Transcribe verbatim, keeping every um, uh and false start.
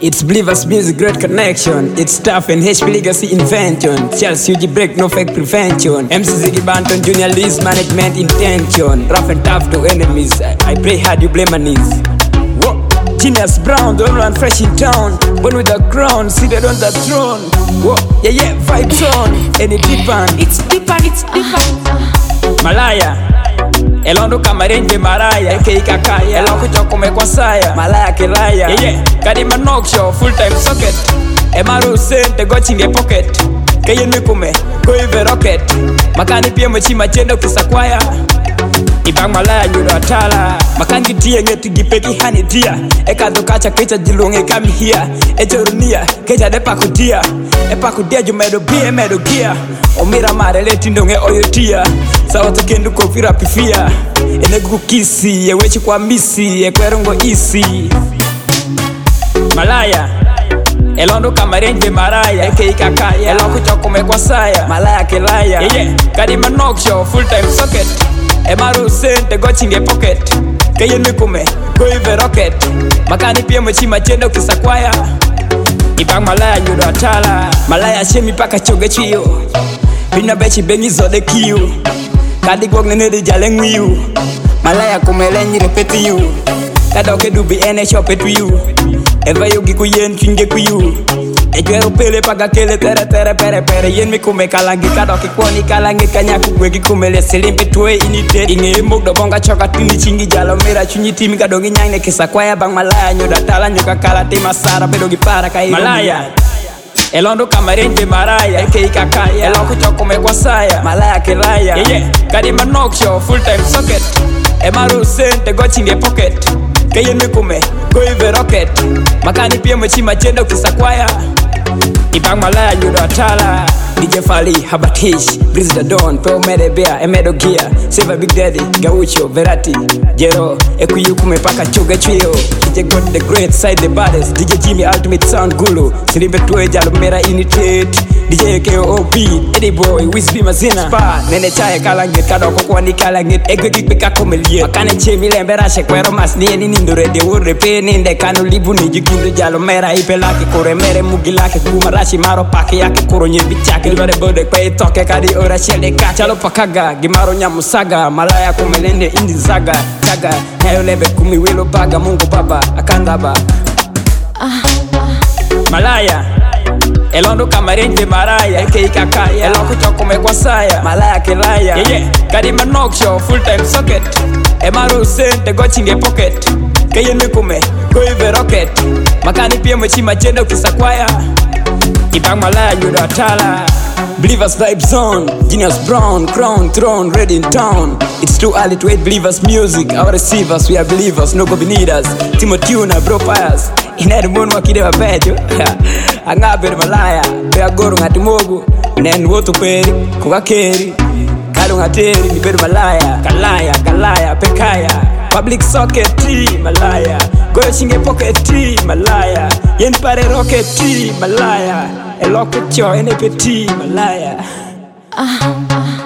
It's Believers Music, great connection. It's tough and H P legacy invention. Charles U G break, no fake prevention. M C Ziggy Banton, Junior Lee's management intention. Rough and tough to enemies. I, I pray hard, you blame my knees. Whoa. Genius Brown, don't run fresh in town. Born with a crown, seated on the throne. Whoa. Yeah, yeah, vibes on. Any deep band. It's deeper, it's deeper. Malaya. Elondo kamarenje maraya Eke ikakaya Eloko choko mekwa saya Malaya kilaya Yeah yeah Kadima knock show Full time socket Emaru sente go chinge pocket Keye nikume Go ive rocket Makani pia mchima chenda ukisakwaya Ibang malaya nyudo atala Makangi tia ngeti gipeki hani tia Eka dokacha kecha jilunge kami hia Eche urunia Kecha depa kutia Epa kutia jumedo bie medo gia Omira marele tindonge oyotia Sawa tukendu kofira pifia Ene kukisi Ewechi kwa misi Ekwerongo isi Malaya Elondo kamarenje maraya Eke ikakaya Eloko choko mekwa saya Malaya kilaya Yeah yeah Kadima knock show Full time socket Emaru sente go chinge pocket Keye nikume Go ive rocket Makani pia mchima chenda ukisakwaya Ibang malaya nyudo atala Malaya shemi paka choge chiyo Bina bechi bengi zode kiyo Kadi gwag nene jale ngwiyo Malaya kumele nyi repeti yu Kadoke dubi ene shopetu yu Eva yogi kuyen chinge kuyu Ejwe upele paga kele tere tere pere pere Yen mi kume kalangi kadoki kwani kalangi Kanyaku gwegi kumele silimpi tuwe inite Inge imuk do bonga choka tini chingi jalo mira Chunyi timi kadogi nyangne kisa kwaya bang malaya Nyuda tala nyuka kala tima sara pedogi para kai Malaya Elondo kamarenje maraya Eke ikakaya Eloko choko mekwa saya Malaya kilaya Yeah yeah Kadima knock show Full time socket Emaru sente go chinge pocket Keye nikume Go ive rocket Makani pia mchima chenda ukisakwaya Ibang malaya nyudo atala D J Fali, Habatish, Breeze the Dawn, Peo Mede Bear, Emedo Gear, Silver Big Daddy, Gaucho, Verati, Jero, Ekuyukume Paka Choge Trio, D J God the Great, Side the Baddest, D J Jimmy Ultimate Sound Gulu, Sirimbe Tue Jalumera United, D J K O P, Eddie Boy, Wisby Mazina, Spa, Nene Chaya Kalangit, Kadoko Kwani Kalangit, Egwegi Pika Komelie, Makane Chemi Lembera Shekwero Mas, Nieni Nindure, De Ure Peni, De Kanu Libuni, Jukindu Jalumera, Ipelaki, Kore Mere Mugilaki, Kumarashi Maro Paki Yaki, Kuro Nyebichaki, Ilvare Bode Kwe Toke Kadi Ora Shele Kachalo Pakaga, Gimaro Nyamusaga, Malaya Kumelende Indi Zaga, Chaga, Hayo Lebe Kumi Wilo Baga, Mungu Baba, Akandaba Malaya Elondo kamarenje maraya Eke ikakaya Eloko choko mekwa saya Malaya kilaya Yeah yeah Kadima knock show Full time socket Emaru sente go chinge pocket Keye nikume Go ive rocket Makani pia mchima chenda ukisakwaya Ibang malaya nyudo atala Believers Vibe Zone Genius Brown, Crown, Throne, Ready in town It's too early to hate Believers music Our receivers, we are believers, no go beneath us Timo Tuna, bro pies Inari mwonu wakide wa pecho Angabere malaya Bea goro ngati mogu Nen wotu peri, kuka keri Kalu ngateri, niberu malaya Kalaya, kalaya, pekaya Public socket tea, malaya Goyo shinge pocket tea, malaya Yen pare rocket tea, malaya Eloko cho ene peti, malaya Ah, ah.